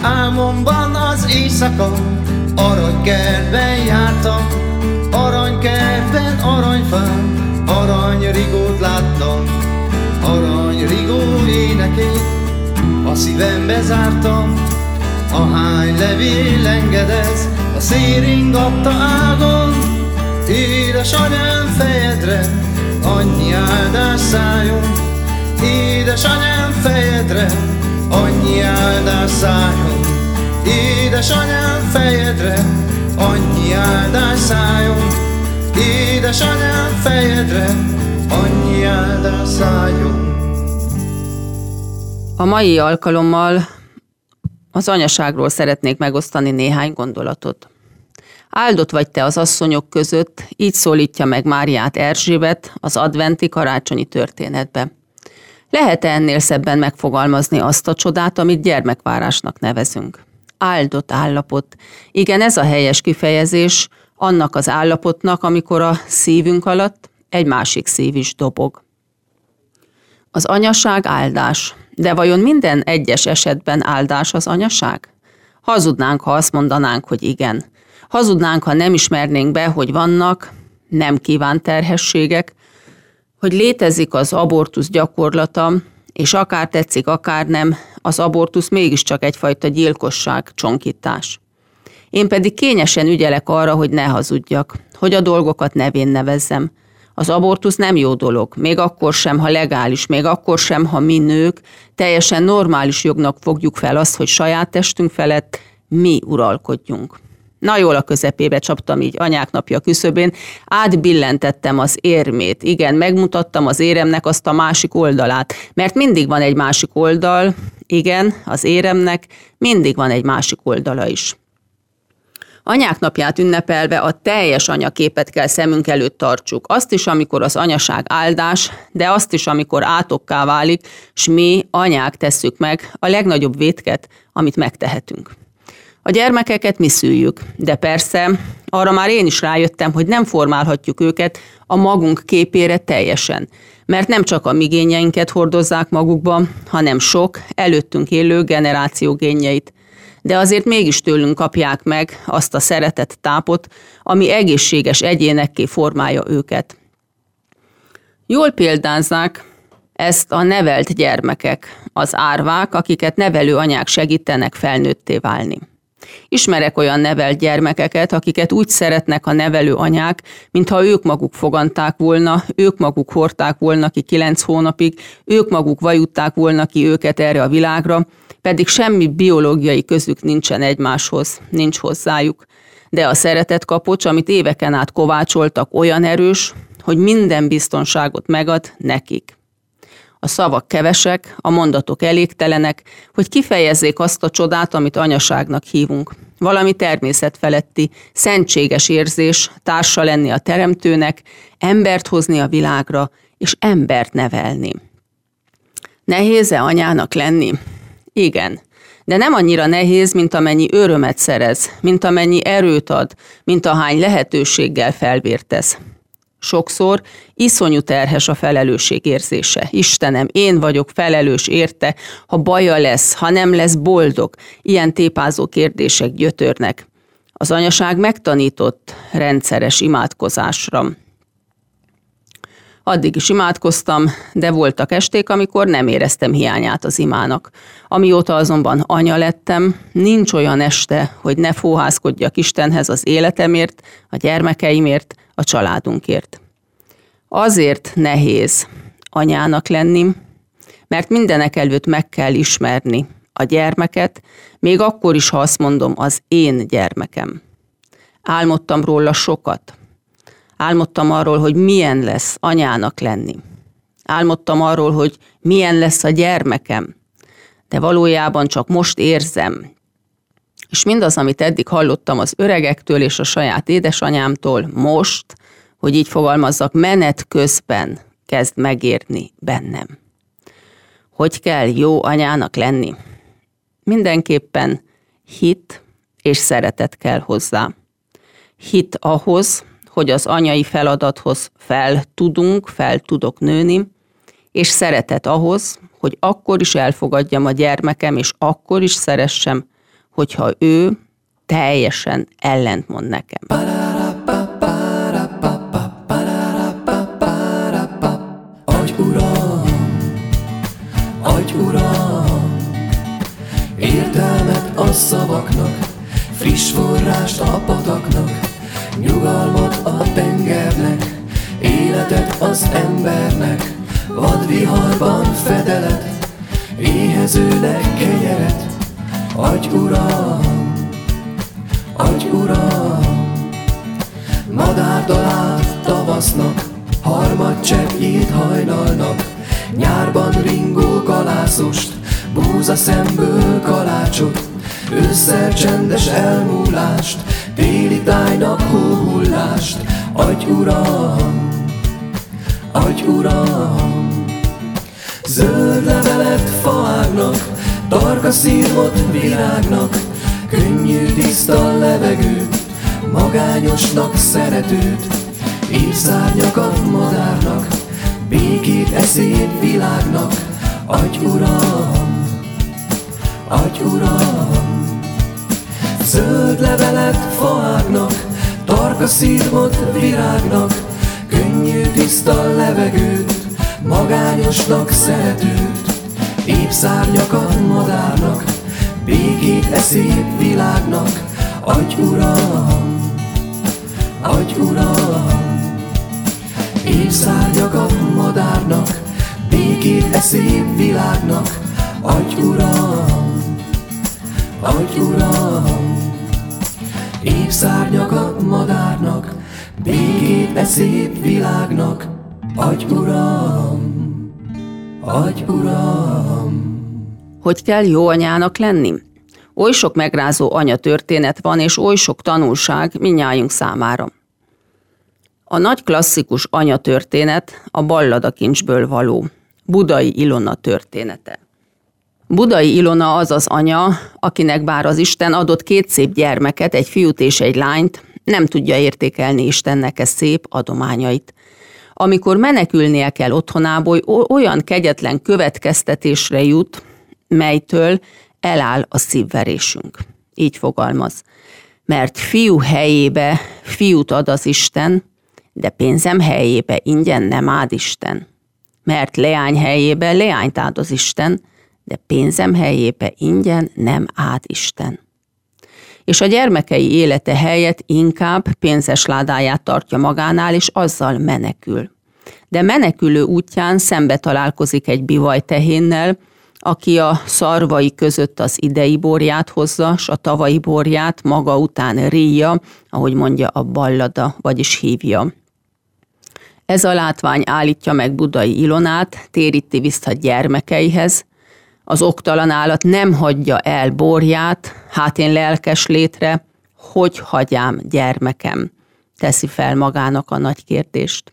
Álmomban az éjszaka aranykertben jártam, aranykertben, aranyfán, aranyrigót láttam, aranyrigó énekét a szívembe zártam. Ahány levél engedez, a szél ringatta ágon, édesanyám fejedre annyi áldás szálljon, édesanyám fejedre annyi áldás szálljon, édesanyám fejedre annyi áldás szálljon, édesanyám fejedre annyi áldás szálljon. A mai alkalommal az anyaságról szeretnék megosztani néhány gondolatot. Áldott vagy te az asszonyok között, így szólítja meg Máriát Erzsébet az adventi karácsonyi történetbe. Lehet ennél szebben megfogalmazni azt a csodát, amit gyermekvárásnak nevezünk? Áldott állapot. Igen, ez a helyes kifejezés annak az állapotnak, amikor a szívünk alatt egy másik szív is dobog. Az anyaság áldás. De vajon minden egyes esetben áldás az anyaság? Hazudnánk, ha azt mondanánk, hogy igen. Hazudnánk, ha nem ismernénk be, hogy vannak nem kívánt terhességek, hogy létezik az abortusz gyakorlata, és akár tetszik, akár nem, az abortusz mégiscsak egyfajta gyilkosság, csonkítás. Én pedig kényesen ügyelek arra, hogy ne hazudjak, hogy a dolgokat nevén nevezzem. Az abortusz nem jó dolog, még akkor sem, ha legális, még akkor sem, ha mi nők teljesen normális jognak fogjuk fel azt, hogy saját testünk felett mi uralkodjunk. Na jól a közepébe csaptam így anyák napja küszöbén, átbillentettem az érmét, igen, megmutattam az éremnek azt a másik oldalát, mert mindig van egy másik oldal, igen, az éremnek mindig van egy másik oldala is. Anyák napját ünnepelve a teljes anyaképet kell szemünk előtt tartsuk. Azt is, amikor az anyaság áldás, de azt is, amikor átokká válik, s mi, anyák tesszük meg a legnagyobb vétket, amit megtehetünk. A gyermekeket mi szüljük, de persze arra már én is rájöttem, hogy nem formálhatjuk őket a magunk képére teljesen, mert nem csak a mi génjeinket hordozzák magukba, hanem sok előttünk élő generáció génjeit. De azért mégis tőlünk kapják meg azt a szeretet tápot, ami egészséges egyénekké formálja őket. Jól példázzák ezt a nevelt gyermekek, az árvák, akiket nevelő anyák segítenek felnőtté válni. Ismerek olyan nevelt gyermekeket, akiket úgy szeretnek a nevelő anyák, mintha ők maguk foganták volna, ők maguk hordták volna ki 9 hónapig, ők maguk vajutták volna ki őket erre a világra, pedig semmi biológiai közük nincsen egymáshoz, nincs hozzájuk. De a szeretetkapocs, amit éveken át kovácsoltak, olyan erős, hogy minden biztonságot megad nekik. A szavak kevesek, a mondatok elégtelenek, hogy kifejezzék azt a csodát, amit anyaságnak hívunk. Valami természetfeletti, szentséges érzés, társa lenni a teremtőnek, embert hozni a világra, és embert nevelni. Nehéz-e anyának lenni? Igen, de nem annyira nehéz, mint amennyi örömet szerez, mint amennyi erőt ad, mint ahány lehetőséggel felvértesz. Sokszor iszonyú terhes a felelősség érzése. Istenem, én vagyok felelős érte, ha baja lesz, ha nem lesz boldog. Ilyen tépázó kérdések gyötörnek. Az anyaság megtanított rendszeres imádkozásra. Addig is imádkoztam, de voltak esték, amikor nem éreztem hiányát az imának. Amióta azonban anya lettem, nincs olyan este, hogy ne fóhászkodjak Istenhez az életemért, a gyermekeimért, a családunkért. Azért nehéz anyának lenni, mert mindenek előtt meg kell ismerni a gyermeket, még akkor is, ha azt mondom, az én gyermekem. Álmodtam róla sokat. Álmodtam arról, hogy milyen lesz anyának lenni. Álmodtam arról, hogy milyen lesz a gyermekem. De valójában csak most érzem. És mindaz, amit eddig hallottam az öregektől és a saját édesanyámtól, most, hogy így fogalmazzak, menet közben kezd megérni bennem. Hogy kell jó anyának lenni? Mindenképpen hit és szeretet kell hozzá. Hit ahhoz, hogy az anyai feladathoz fel tudok nőni, és szeretet ahhoz, hogy akkor is elfogadjam a gyermekem, és akkor is szeressem, hogyha ő teljesen ellentmond nekem. Adj Uram, értelmet a szavaknak, friss forrást a pataknak, nyugalmat a tengernek, életet az embernek, vadviharban fedelet, éhezőnek kenyeret. Adj Uram, madárdalát tavasznak, harmadcseppjét hajnalnak, nyárban ringó kalászost, búza szemből kalácsot, ősszel csendes elmúlást, téli tájnak hóhullást. Adj Uram, zöld levelet faágnak, tarka szírmot virágnak, könnyű tiszta levegőt, magányosnak szeretőt, évszárnyakat madárnak, békét szép világnak. Adj Uram, zöld levelet faágnak, tarka szírmot virágnak, könnyű tiszta levegőt, magányosnak szeretőt, évszárnyakat madárnak, békét szép világnak. Adj Uram, évszárnyakat madárnak, békét szép világnak. Adj Uram, évszárnyakat madárnak, békét szép világnak. Adj Uram. Hogy kell jó anyának lenni? Oly sok megrázó anyatörténet van, és oly sok tanulság mindnyájunk számára. A nagy klasszikus anyatörténet a Balladakincsből való, Budai Ilona története. Budai Ilona az az anya, akinek bár az Isten adott 2 szép gyermeket, egy fiút és egy lányt, nem tudja értékelni Istennek e szép adományait. Amikor menekülnie kell otthonából, olyan kegyetlen következtetésre jut, melytől eláll a szívverésünk. Így fogalmaz. Mert fiú helyébe fiút ad az Isten, de pénzem helyébe ingyen nem áld Isten. Mert leány helyébe leányt áld az Isten, de pénzem helyébe ingyen nem áld Isten. És a gyermekei élete helyett inkább pénzes ládáját tartja magánál, és azzal menekül. De menekülő útján szembe találkozik egy bivajtehénnel, aki a szarvai között az idei borját hozza, s a tavalyi borját maga után ríja, ahogy mondja a ballada, vagyis hívja. Ez a látvány állítja meg Budai Ilonát, téríti vissza gyermekeihez. Az oktalan állat nem hagyja el borját, hát én lelkes létre, hogy hagyjám gyermekem, teszi fel magának a nagy kérdést.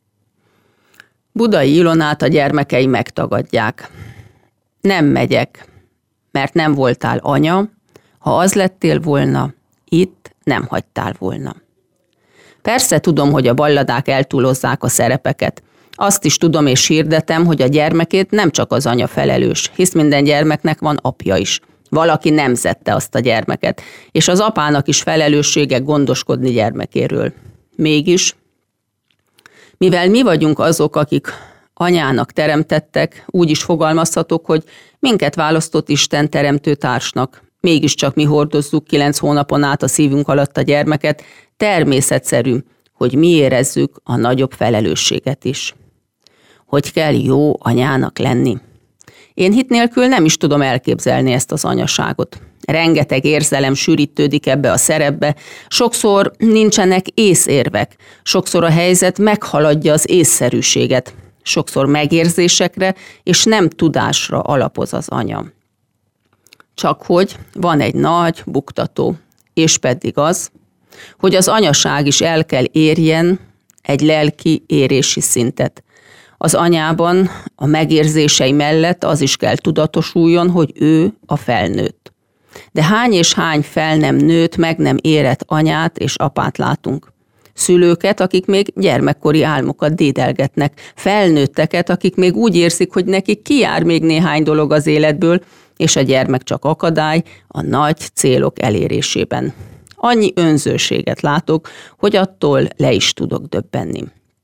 Budai Ilonát a gyermekei megtagadják. Nem megyek, mert nem voltál anya, ha az lettél volna, itt nem hagytál volna. Persze tudom, hogy a balladák eltúlozzák a szerepeket. Azt is tudom és hirdetem, hogy a gyermekét nem csak az anya felelős, hisz minden gyermeknek van apja is. Valaki nemzette azt a gyermeket, és az apának is felelőssége gondoskodni gyermekéről. Mégis, mivel mi vagyunk azok, akik anyának teremtettek, úgy is fogalmazhatok, hogy minket választott Isten teremtő társnak. Mégiscsak mi hordozzuk 9 hónapon át a szívünk alatt a gyermeket, természetszerű, hogy mi érezzük a nagyobb felelősséget is. Hogy kell jó anyának lenni? Én hit nélkül nem is tudom elképzelni ezt az anyaságot. Rengeteg érzelem sűrítődik ebbe a szerepbe, sokszor nincsenek észérvek, sokszor a helyzet meghaladja az észszerűséget, sokszor megérzésekre és nem tudásra alapoz az anya. Csak hogy van egy nagy buktató, és pedig az, hogy az anyaság is el kell érjen egy lelki érési szintet. Az anyában a megérzései mellett az is kell tudatosuljon, hogy ő a felnőtt. De hány és hány fel nem nőtt, meg nem érett anyát és apát látunk. szülőket, akik még gyermekkori álmokat dédelgetnek, felnőtteket, akik még úgy érzik, hogy nekik kijár még néhány dolog az életből, és a gyermek csak akadály a nagy célok elérésében. Annyi önzőséget látok, hogy attól le is tudok döbbenni.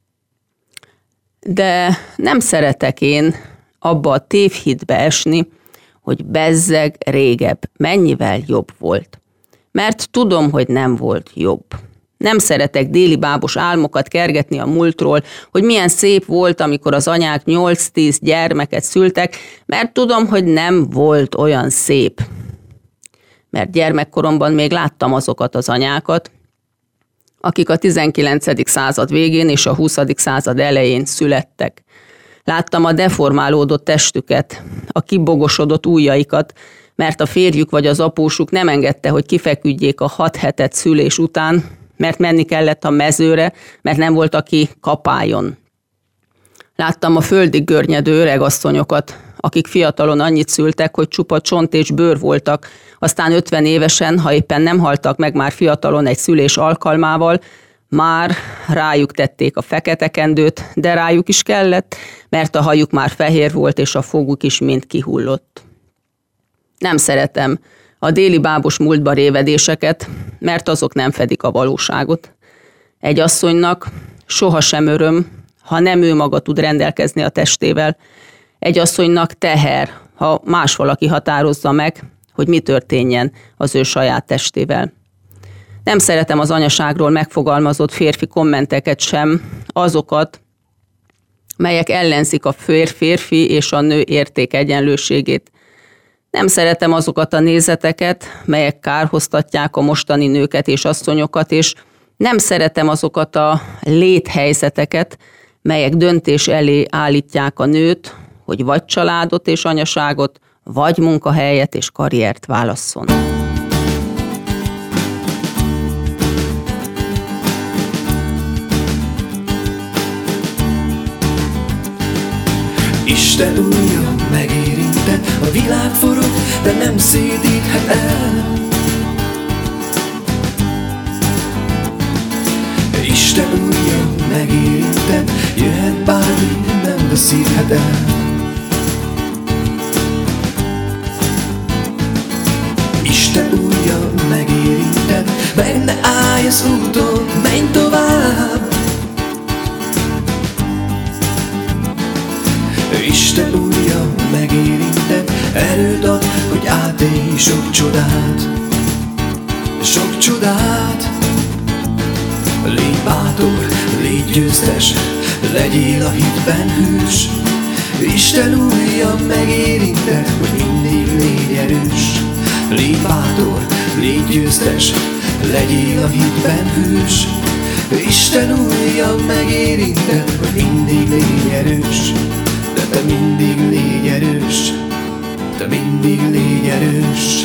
De nem szeretek én abba a tévhitbe esni, hogy bezzeg régebb mennyivel jobb volt. Mert tudom, hogy nem volt jobb. Nem szeretek déli bábos álmokat kergetni a múltról, hogy milyen szép volt, amikor az anyák 8-10 gyermeket szültek, mert tudom, hogy nem volt olyan szép. Mert gyermekkoromban még láttam azokat az anyákat, akik a 19. század végén és a 20. század elején születtek. Láttam a deformálódott testüket, a kibogosodott ujjaikat, mert a férjük vagy az apósuk nem engedte, hogy kifeküdjék a 6 hetet szülés után, mert menni kellett a mezőre, mert nem volt, aki kapáljon. Láttam a földig görnyedő öregasszonyokat, akik fiatalon annyit szültek, hogy csupa csont és bőr voltak, aztán 50 évesen, ha éppen nem haltak meg már fiatalon egy szülés alkalmával, már rájuk tették a fekete kendőt, de rájuk is kellett, mert a hajuk már fehér volt, és a foguk is mind kihullott. Nem szeretem a déli bábos múltba révedéseket, mert azok nem fedik a valóságot. Egy asszonynak sohasem öröm, ha nem ő maga tud rendelkezni a testével. Egy asszonynak teher, ha más valaki határozza meg, hogy mi történjen az ő saját testével. Nem szeretem az anyaságról megfogalmazott férfi kommenteket sem, azokat, melyek ellenzik a férfi és a nő értékegyenlőségét. Nem szeretem azokat a nézeteket, melyek kárhoztatják a mostani nőket és asszonyokat, és nem szeretem azokat a léthelyzeteket, melyek döntés elé állítják a nőt, hogy vagy családot és anyaságot, vagy munkahelyet és karriert válasszon. Isten ujja megérintett, a világ forog, de nem szédíthet el. Isten ujja megérintett, jöhet bármi, nem veszíthet el. Isten ujja megérintett, meg ne állj az úton, menj tovább. Isten ujja megérintett, erőt ad, hogy átélj sok csodát. Sok csodát. Légy bátor, légy győztes, legyél a hitben hős. Isten ujja megérintett, hogy mindig légy erős. Légy bátor, légy győztes, legyél a hitben hős. Isten ujja megérintett, hogy mindig légy erős. De te mindig légy erős, te mindig légy erős.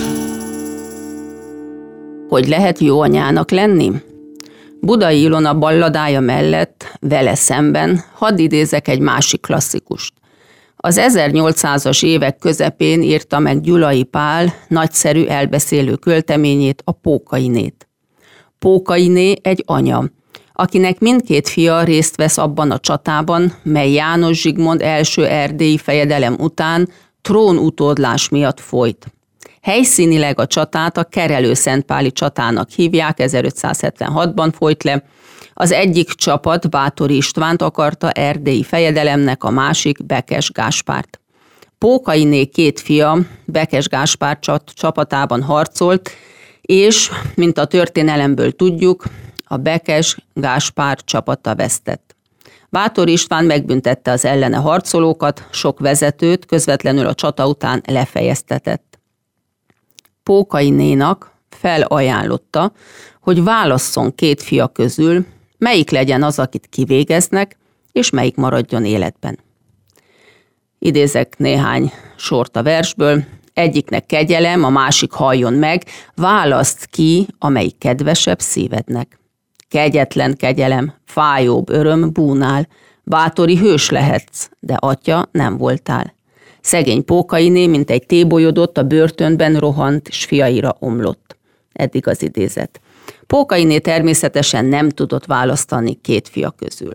Hogy lehet jó anyának lenni? Budai Ilona balladája mellett, vele szemben, hadd idézek egy másik klasszikust. Az 1800-as évek közepén írta meg Gyulai Pál nagyszerű elbeszélő költeményét, a Pókainét. Pókainé egy anya, akinek mindkét fia részt vesz abban a csatában, mely János Zsigmond első erdélyi fejedelem után trónutódlás miatt folyt. Helyszínileg a csatát a Kerelő-Szentpáli csatának hívják, 1576-ban folyt le. Az egyik csapat Báthori Istvánt akarta erdélyi fejedelemnek, a másik Bekes Gáspárt. Pókainé két fia Bekes Gáspár csapatában harcolt, és, mint a történelemből tudjuk, a Bekes Gáspár csapata vesztett. Báthori István megbüntette az ellene harcolókat, sok vezetőt közvetlenül a csata után lefejeztetett. Pókainénak felajánlotta, hogy válasszon két fia közül, melyik legyen az, akit kivégeznek, és melyik maradjon életben. Idézek néhány sort a versből. Egyiknek kegyelem, a másik halljon meg, válaszd ki, amelyik kedvesebb szívednek. Kegyetlen kegyelem, fájóbb öröm búnál, bátori hős lehetsz, de atya nem voltál. Szegény Pókainé, mint egy tébolyodott, a börtönben rohant, és fiaira omlott. Eddig az idézet. Pókainé természetesen nem tudott választani két fia közül.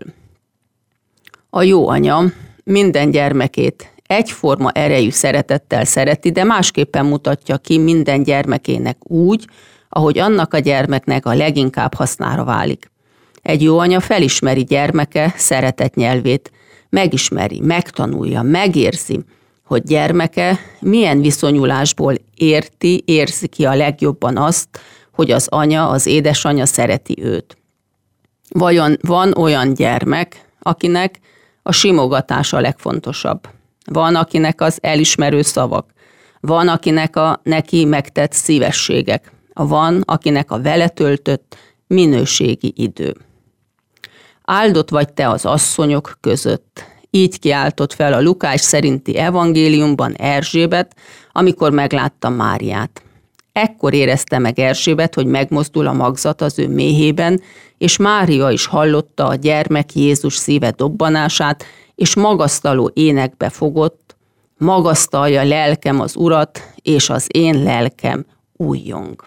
A jó anya minden gyermekét egyforma erejű szeretettel szereti, de másképpen mutatja ki minden gyermekének úgy, ahogy annak a gyermeknek a leginkább hasznára válik. Egy jó anya felismeri gyermeke szeretet nyelvét, megismeri, megtanulja, megérzi, hogy gyermeke milyen viszonyulásból érzi ki a legjobban azt, hogy az anya, az édesanyja szereti őt. Vajon van olyan gyermek, akinek a simogatás a legfontosabb? Van, akinek az elismerő szavak, van, akinek a neki megtett szívességek, van, akinek a vele töltött minőségi idő. Áldott vagy te az asszonyok között. Így kiáltott fel a Lukács szerinti evangéliumban Erzsébet, amikor meglátta Máriát. Ekkor érezte meg Erzsébet, hogy megmozdul a magzat az ő méhében, és Mária is hallotta a gyermek Jézus szíve dobbanását, és magasztaló énekbe fogott, magasztalja lelkem az Urat, és az én lelkem újjong.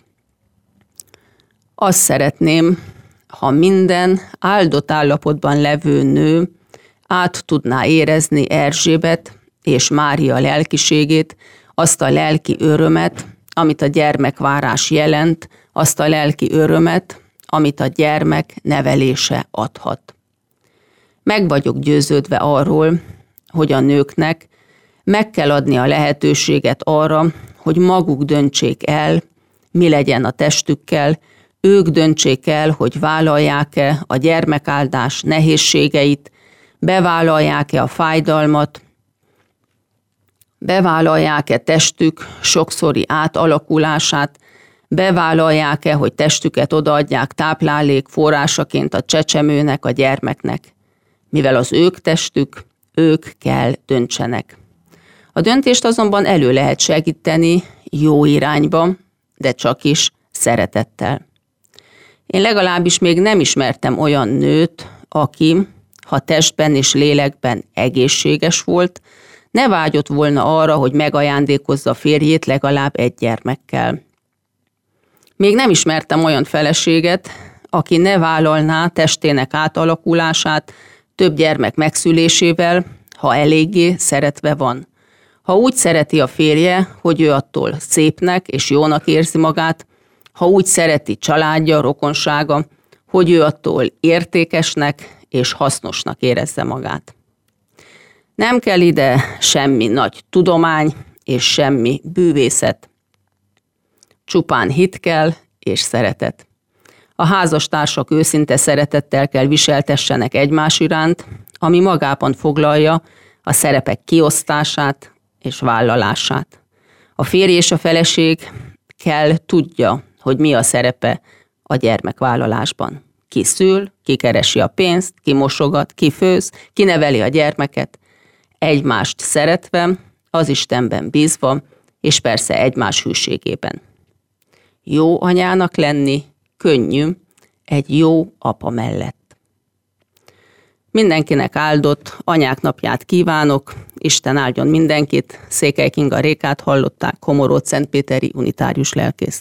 Azt szeretném, ha minden áldott állapotban levő nő át tudná érezni Erzsébet és Mária lelkiségét, azt a lelki örömet, amit a gyermekvárás jelent, azt a lelki örömet, amit a gyermek nevelése adhat. Meg vagyok győződve arról, hogy a nőknek meg kell adni a lehetőséget arra, hogy maguk döntsék el, mi legyen a testükkel, ők döntsék el, hogy vállalják-e a gyermekáldás nehézségeit, bevállalják-e a fájdalmat, bevállalják-e testük sokszori átalakulását, bevállalják-e, hogy testüket odaadják táplálék forrásaként a csecsemőnek, a gyermeknek. Mivel az ők testük, ők kell döntsenek. A döntést azonban elő lehet segíteni jó irányba, de csak is szeretettel. Én legalábbis még nem ismertem olyan nőt, aki, ha testben és lélekben egészséges volt, ne vágyott volna arra, hogy megajándékozza férjét legalább egy gyermekkel. Még nem ismertem olyan feleséget, aki ne vállalná testének átalakulását több gyermek megszülésével, ha eléggé szeretve van. Ha úgy szereti a férje, hogy ő attól szépnek és jónak érzi magát, ha úgy szereti családja, rokonsága, hogy ő attól értékesnek és hasznosnak érezze magát. Nem kell ide semmi nagy tudomány és semmi bűvészet. Csupán hit kell és szeretet. A házastársak őszinte szeretettel kell viseltessenek egymás iránt, ami magában foglalja a szerepek kiosztását és vállalását. A férj és a feleség kell tudja, hogy mi a szerepe a gyermekvállalásban. Ki szül, ki keresi a pénzt, ki mosogat, ki főz, ki neveli a gyermeket, egymást szeretve, az Istenben bízva, és persze egymás hűségében. Jó anyának lenni könnyű egy jó apa mellett. Mindenkinek áldott anyák napját kívánok, Isten áldjon mindenkit. Székely Kinga Rékát hallották, Komorod-Szentpéteri unitárius lelkész.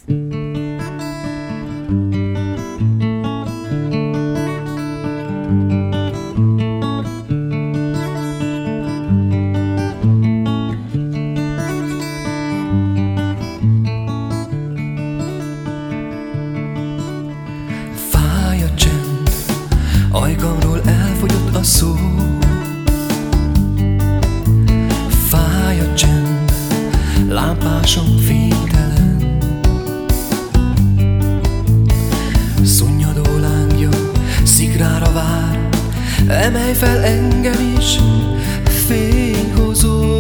Ajkamról elfogyott a szó, fáj a csend, lámpásom fénytelen. Szunnyadó lángja szikrára vár, emelj fel engem is, fényhozó.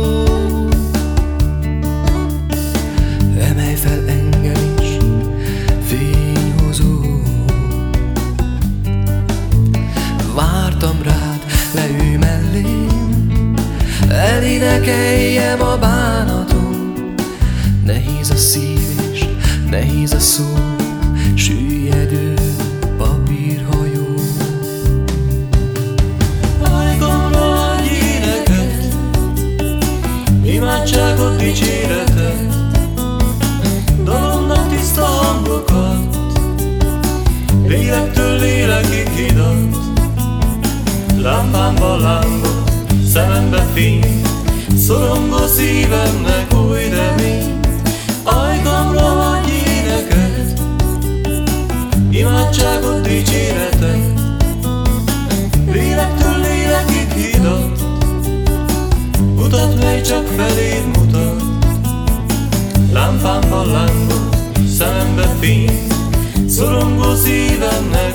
Emelj fel engem is, fényhozó. Vártam rád, leülj mellém, elénekeljem a bánatom. Nehéz a szív és nehéz a szó, süllyedő papírhajó. Ajkamra adj éneket, imádságot, dicséretet, dalomnak tiszta hangokat, Lélektől lélekig hidat, lámpámban lángol, szemembe fény, szorongó szívemnek új remény. Ajkamra hagy éneket, imádságot, dicséretet. Lélektől lélekig hidat, utat, mely csak feléd mutat. Lámpámban lángol, szemembe fény, szorongó szívemnek